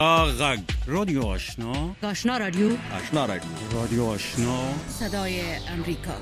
غگ رادیو آشنا، آشنا رادیو، آشنا رادیو، رادیو آشنا، صدای امریکا.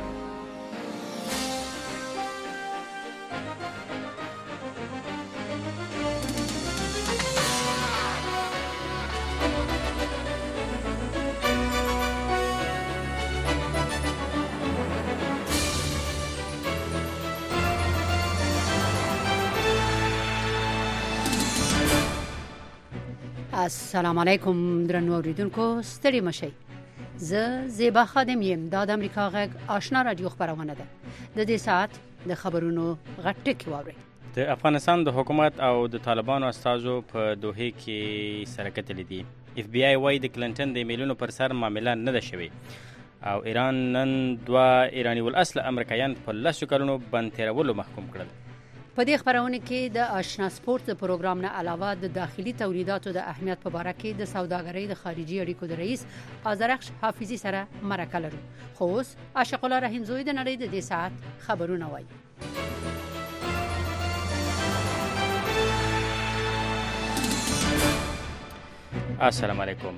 السلام علیکم درنو اوریدونکو، ستړي مشئ. زه زیبا خادم یم. د امریکا غږ آشنا رادیو خبرونه ده. د دې ساعت د خبرونو غټ واوري. د افغانستان د حکومت او د طالبانو استازو په دوحه کې سره کتلې دي. اف بی آی وايي د کلینټن د ایمیلونو پر سر معامله نه ده شوې او ایران نن 2 ایرانی الاصل امریکایان په 10 کلونو بند تیرولو محکوم کړل. په دې خبرونه کې د آشنا سپورت پروګرام نه علاوه د داخلي تولیداتو د اهمیت په اړه کې د سوداګرۍ د خارجي اړیکو د رئیس آذرخش حافظي سره مرکه لرو. خو اوس عاشق الله رحیم زوی د نړۍ د دې ساعت خبرونه وایي. السلام علیکم.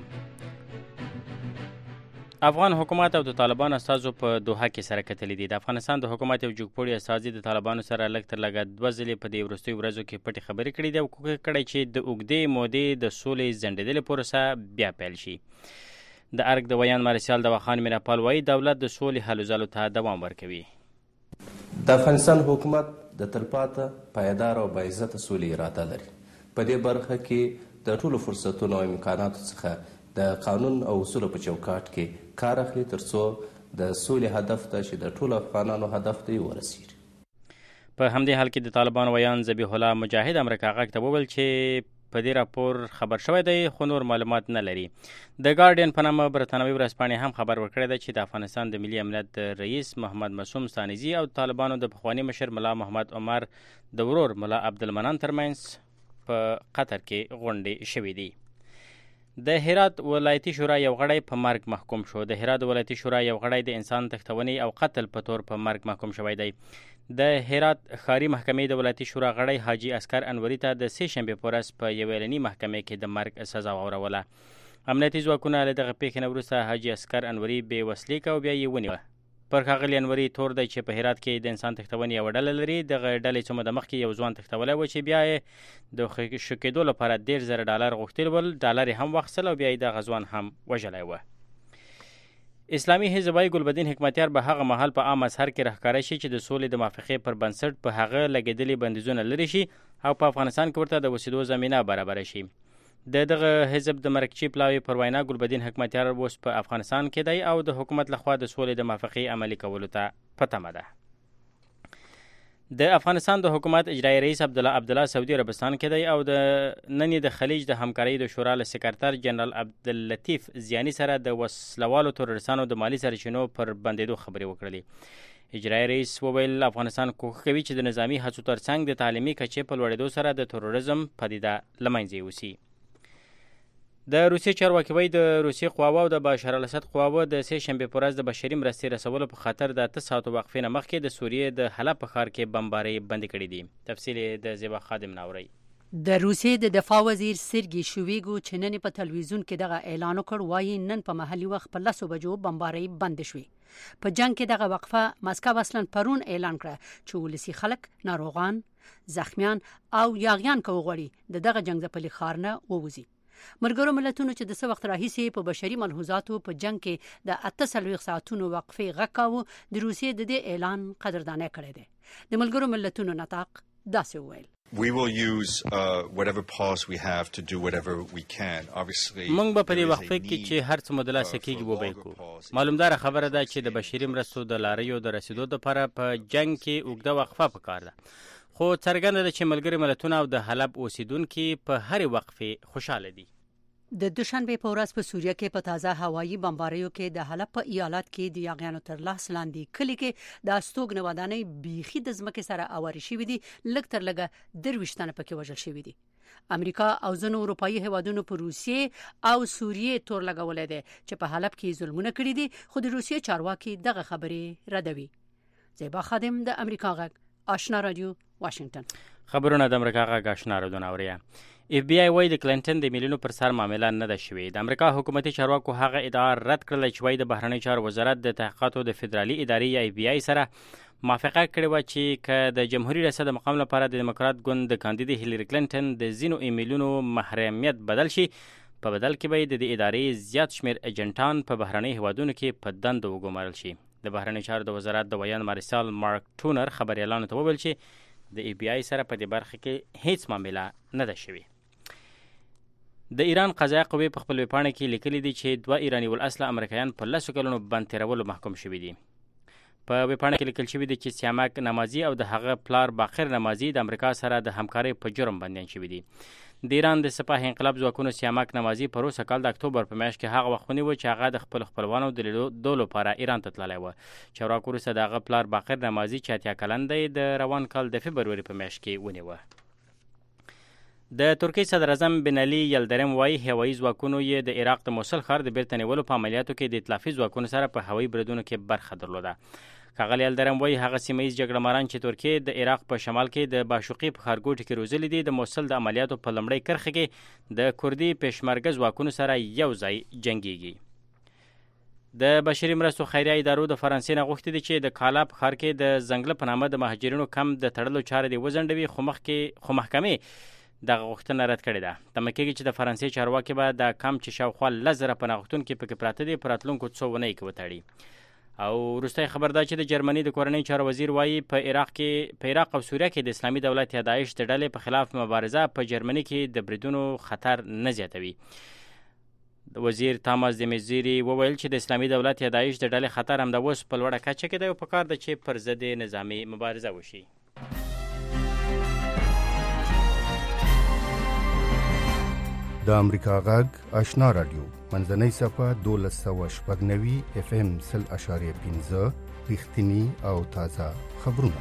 افغان حکومت او د طالبانو استازو په دوحه کې سره کتلې دي. د افغانستان د حکومت یو جوګپوړی استازي د طالبانو سره لږ تر لږه 2 ځلې په دې وروستیو ورځو کې پټې خبرې کړې دي او کوښښ کړی چې د اوږدې مودې د سولې ځنډېدلې پروسه بیا پیل شي. د ارګ د ویان مارشال دواخان میناپال وایي دولت د سولې هلو ځلو ته دوام ورکوي. د افغانستان حکومت د تلپاته پایدار او باعزته سولې اراده لري. په دې برخه کې د ټولو فرصتونو او امکاناتو څخه د قانون او اصولو په چوکاټ کې کار اخلي ترڅو د سولې هدف ته چې د ټولو افغانانو هدف ته ورسیږي. په همدې حال کې د طالبانو ویان ذبیح الله مجاهد امریکا غږ ته وویل چې په دې راپور خبر شوی دی خو نور معلومات نه لري. د ګارډین په نامه برتانوي ورځپاڼې هم خبر ورکړی دی چې د افغانستان د ملي امنیت رئیس محمد معصوم ستانزي او طالبانو د پخواني مشر ملا محمد عمر د ورور ملا عبدالمنان ترمنځ په قطر کې غونډې شوې دي. د هرات ولایتي شورا یو غړی په مرګ محکوم شو. د هرات ولایتي شورا یو غړی د انسان تښتونې او قتل په تور په مرګ محکوم شوی دی. د هرات ښاري محکمې د ولایتي شورا غړی حاجي اسکر انوري ته د 3 شنبې په ورځ په یوې اعلاني محکمې کې د مرګ سزا واوروله. امنیتي ځواکونه له دغه پیښې نه وروسته حاجي اسکر انوري بې وسلې کړ او بیا یې ونیوه. پر ښاغلي انوري تور دی چې په هرات کې د انسان تښتونې یوه ډله لري. دغه ډلې څه موده مخکې یو ځوان تښتولی و چې بیا یې د ښه کېدو لپاره $10,000 غوښتلي ول. ډالر یې هم واخیستل او بیا یې دغه ځوان هم وژلی و. اسلامي حزب وایي ګلبدین حکمتیار به هغه مهال په عام مظهر کې راښکاره شي چې د سولې د موافقې پر بنسټ په هغه لګېدلي بندیزونه لرې شي او په افغانستان کې ورته د اوسېدو زمینه برابره شي. د دغه حزب د مرکچی پلاوي پر وینا ګلبدین حکمتیار اوس په افغانستان کې دی او د حکومت لخوا د سولې د موافقې عملي کولو ته په تمه ده. د افغانستان د حکومت اجرایي رئیس عبدالله سعودي عربستان کې دی او د نن د خلیج د همکارۍ د شورا له سکرتر جنرال عبداللطیف زیانی سره د وسلوالو تروریستانو د مالي سرچینو پر بندېدو خبرې وکړلې. اجرایي رئیس وویل افغانستان کوښښ کوي چې د نظامي هڅو ترڅنګ د تعلیمي کچې په لوړېدو سره د تروریزم پدیده له منځه یوسي. د روسیې چارواکي وایي د روسیې قواوو او د بشار الاسد قواوو د 3 شنبې په ورځ د بشري مرستې رسولو په خاطر د 8 ساعتو وقفې نه مخکې د سوریې د حلب په ښار کې بمبارۍ بندې کړې دي. تفصیل د زیبا خادم ناوري. د روسیې د دفاع وزیر سرګي شویګو چې نن په تلویزیون کې دغه اعلان وکړ وایي نن په محلي وخت په 10 بجو بمبارۍ بند شوې. په جنگ کې دغه وقفه مسکو اصلا پرون اعلان کړه چې ولسی خلک ناروغان زخمیان او یاغیان کوغړي دغه جنگ ځپلي ښار نه ووزي. ملګرو ملتونو چې د څه وخت راهیسې په بشري ملحوظاتو په جنگ کې د 48 ساعتونو وقفې غږ کاوه د روسیې د دې اعلان قدرداني کړې ده. د ملګرو ملتونو نطاق داسې وویل We will use whatever pause we have to do whatever we can. Obviously موږ به په دې وقفه کې چې هر څه مدله سکیږي وبایکو. معلومدار خبره ده چې د بشري مرستو د لاریو د رسیدو لپاره په جنگ کې اوږده وقفه پکار ده. خو څرګنده ده چې ملګري ملتونه او د حلب اوسیدونکي په هرې وقفې خوشاله دي. د دوشنبه په ورځ په سوریه کې په تازه هوایي بمباریو کې د حلب په ایالت کې د یاغیانو تر لاس لاندې کلی کې د استوګنه ودانۍ بیخي د ځمکې سره اواري شوې دي. لږ تر لږه 23 تنه پکې وژل شوي دي. امریکا او ځینو اروپایي هیوادونو په روسیې او سوریې تور لګولې ده چې په حلب کې ظلمونه کړي دي. خو د روسیې چارواکي دغه خبرې ردوي. زیبا خادم د امریکا غږ آشنا رادیو واشنگټن. خبرونه د امریکا غږ آشنا رادیو ناوړي. اف بی آی وايي د کلینټن د میلیونو پر سر معامله نه ده شوې. د امریکا حکومتي چارواکو هغه ادعا رد کړله چې وايي د بهرنی چارو وزارت د تحقیقاتو د فدرالي ادارې یا اف بی آی سره موافقه کړې وه چې که د جمهوریت ریاست د مقام لپاره د دیموکرات ګوند د کاندید هیلری کلینټن د ځینو ایمیلونو محرمیت بدل شي، په بدل کې به د دې ادارې زیات شمېر ایجنټان په بهرنۍ هیوادونو کې په دندو وګومارل شي. د بهرنی چارو د وزارت د ویان مارشال مارک ټونر خبریالانو ته وویل چې د اف بی آی سره په دې برخه کې هیڅ معامله نه ده شوې. د ایران قضایه قوې په خپل ویبپاڼه کې لیکلي دي چې 2 ایراني الاصله امریکایان په 10 کلونو بند تیرولو محکوم شوي دي. په ویبپاڼه کې لیکل شوي دي چې سیامک نمازي او د هغه پلار باقر نمازي د امریکا سره د همکارۍ په جرم بندیان شوي دي. د ایران د سپاه انقلاب ځواکونو سیامک نمازي په روسه کال د اکتوبر په میاشت کې هغه وخت ونیو چې هغه د خپل خپلوانو د لیدو لپاره ایران ته تللی و. چارواکو وروسته د هغه پلار باقر نمازي چې 80 کلن دی د روان کال د فبروري په میاشت کې ونیوه. د ترکیې صدر اعظم بن علي یلدرم وايي هوایي ځواکونو یې د عراق د موصل ښار د بیرته نیولو په عملیاتو کې د ائتلافي ځواکونو سره په هوایي بریدونو کې برخه درلوده. ښاغلی یلدرم وايي هغه سیمه ییز جګړه ماران چې ترکیې د عراق په شمال کې د باشقي په ښارګوټي کې روزلي دي د موصل د عملیاتو په لومړۍ کرښه کې د کردي پېشمرګه ځواکونو سره یو ځای جنګیږي. د بشري مرستو خیریه ادارو د فرانسې نه غوښتي دي چې د کالا په ښار کې د ځنګله په نامه د مهاجرینو کم د تړلو چارې دې وځنډوي، خو محکمې دغه غوښتنه رد کړې ده. تمه کېږي چې د فرانسې چارواکي به د کم چې شاوخوا 10,000 پناه غوښتونکي پکې پراته دي په راتلونکو څو اونیو کې وتړي. او وروستی خبر دا چې د جرمني د کورنۍ چارو وزیر وايي په عراق او سوریه کې د اسلامي دولت یا داعش د ډلې په خلاف مبارزه په جرمني کې د بریدونو خطر نه زیاتوي. وزیر تاماس د میزيري وویل چې د اسلامي دولت یا داعش د ډلې خطر هم د اوس په لوړه کچه کې دی او په کار ده چې پر ضد نظامي مبارزه وشي. د امریکا غږ آشنا رادیو منځنۍ صفحه 1290 اف ام 0.15 رښتینی او تازه خبرونه.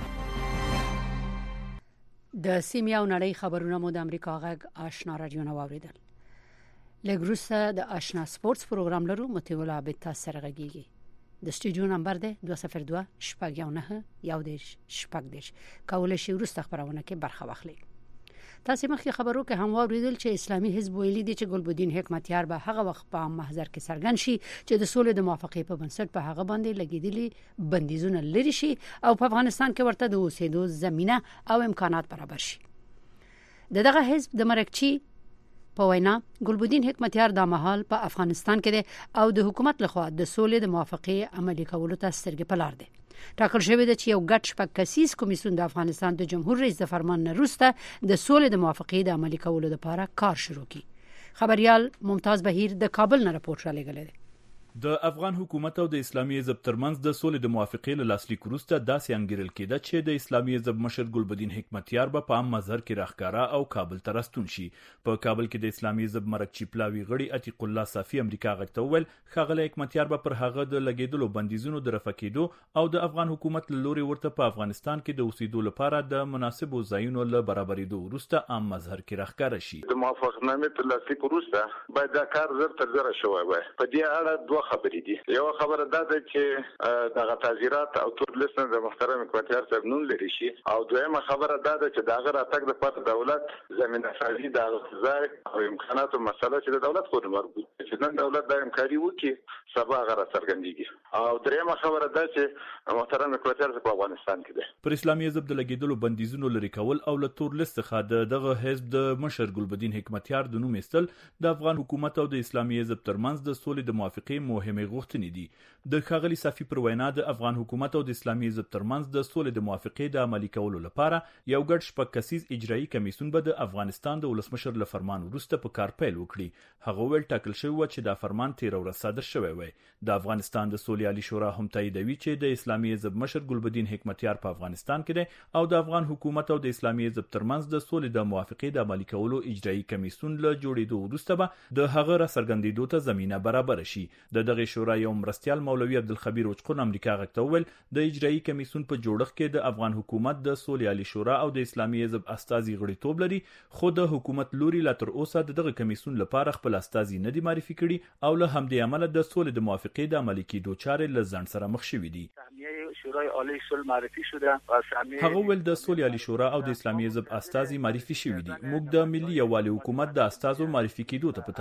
د سیمه او نړۍ خبرونه مو د امریکا غږ آشنا رادیو نو اوریدل. لګروسه د آشنا سپورتس پروګرام لرو متولا به تاسو سره غږیږي. د سټوډیو نمبر دی 202 شپږ یو دیش شپږ دیش. کولای شئ ورسته خبرونه کې برخه واخلئ. تاسو مخکې خبرو کې هم واوریدل چې اسلامي حزب ویلي دي چې ګلبدین حکمتیار به هغه وخت په محضر کې څرګند شي چې د سولې د موافقې په بنسټ په هغه باندې لګیدلي بندیزونه لري شي او په افغانستان کې ورته د اوسېدو زمينه او امکانات برابر شي. دغه حزب د مرکچی په وینا ګلبدین حکمتیار د مهال په افغانستان کې دی او د حکومت لخوا د سولې د موافقې عملي کولو ته سترګې په لار دی. ټاکل شوی دی چې یو ګډ شپږ کسیز کمیسیون د افغانستان د جمهور رئیس د فرمان نه وروسته د سولې د موافقې د عملي کولو لپاره کار شروع کړي. خبريال ممتاز بهیر د کابل نه راپورټ را لګلې دی. د افغان حکومت او د اسلامي حزب ترمنځ د سولې د موافقې له لاسلیک وروسته داسې انګیرل کېده چې د اسلامي حزب مشر ګلبدین حکمتیار به په عام مظهر کې راښکاره او کابل ته راستون شي. په کابل کې د اسلامي حزب مرکچی پلاوی غړي عتیق الله صافی امریکا غږ ته وویل ښاغلی حکمتیار به پر هغه د لګیدلو بندیزونو د رفع کېدو او د افغان حکومت له لوري ورته په افغانستان کې د اوسېدو لپاره د مناسبو ځایونو له برابرېدو وروسته عام مظهر کې راښکاره شي. د موافقتنامې تر لاسلیک وروسته باید دا کار زر تر زره شوی وای. په دې اړه دوه خبرې دي. یو خبره دا ده چې دغه تعزیرات او تور لیست د محترم حکمتیار صاحب نوم لري شي او دویمه خبره دا ده چې دغه راتګ د پات دولت زمينه سازي د ځای او امکاناتو مسله چې د دولت خو مربوط چې نن دولت د امکاري وکي سبا غره څرګندېږي او دریمه خبره ده چې محترم حکمتیار په افغانستان کې ده. پر اسلامي حزب د لګیدلو بندیزونو لري کول او له تور لیست څخه دغه حزب د مشر ګلبدین حکمتیار د نوم ایستل د افغان حکومت او د اسلامي حزب ترمنځ د سولې د موافقې مهمه غوښتنې دي. د ښاغلي صافی پر وینا د افغان حکومت او د اسلامي حزب ترمنځ د سولې د موافقې د عملي کولو لپاره یو ګډ شپږ کسیز اجرایي کمیسیون به د افغانستان د ولسمشر له فرمان وروسته په کار پیل وکړي. هغه ویل ټاکل شوی و چې دا فرمان 13 ورځې صادر شوی وي. د افغانستان د سولې عالی شورا هم تاییدوي چې د اسلامي حزب مشر ګلبدین حکمتیار په افغانستان کې دی او د افغان حکومت او د اسلامي حزب ترمنځ د سولې د موافقې د عملي کولو اجرایي کمیسیون له جوړېدو وروسته به د هغه را څرګندېدو ته زمينه برابر شي. د دغه شورا یو مرستیال مولوي عبدالخبیر وچقون امریکا غږ ته وویل د اجرایي کمیسیون په جوړښت کې د افغان حکومت د سولې عالی شورا او د اسلامي حزب استازي غړیتوب لري خو د حکومت لوري لا تر اوسه دغه کمیسیون لپاره خپل استازي نه دي معرفي معرفي کړي او له همدې عمله د سولې د موافقې د عملي کېدو چارې له ځنډ سره مخ شوې دي. شورای عالی صلح معرفی شده و هغه ول د سولې عالی شورا او د اسلامي حزب استازي معرفي شوي دي. موږ د ملي یووالي حکومت د استازو معرفي کېدو ته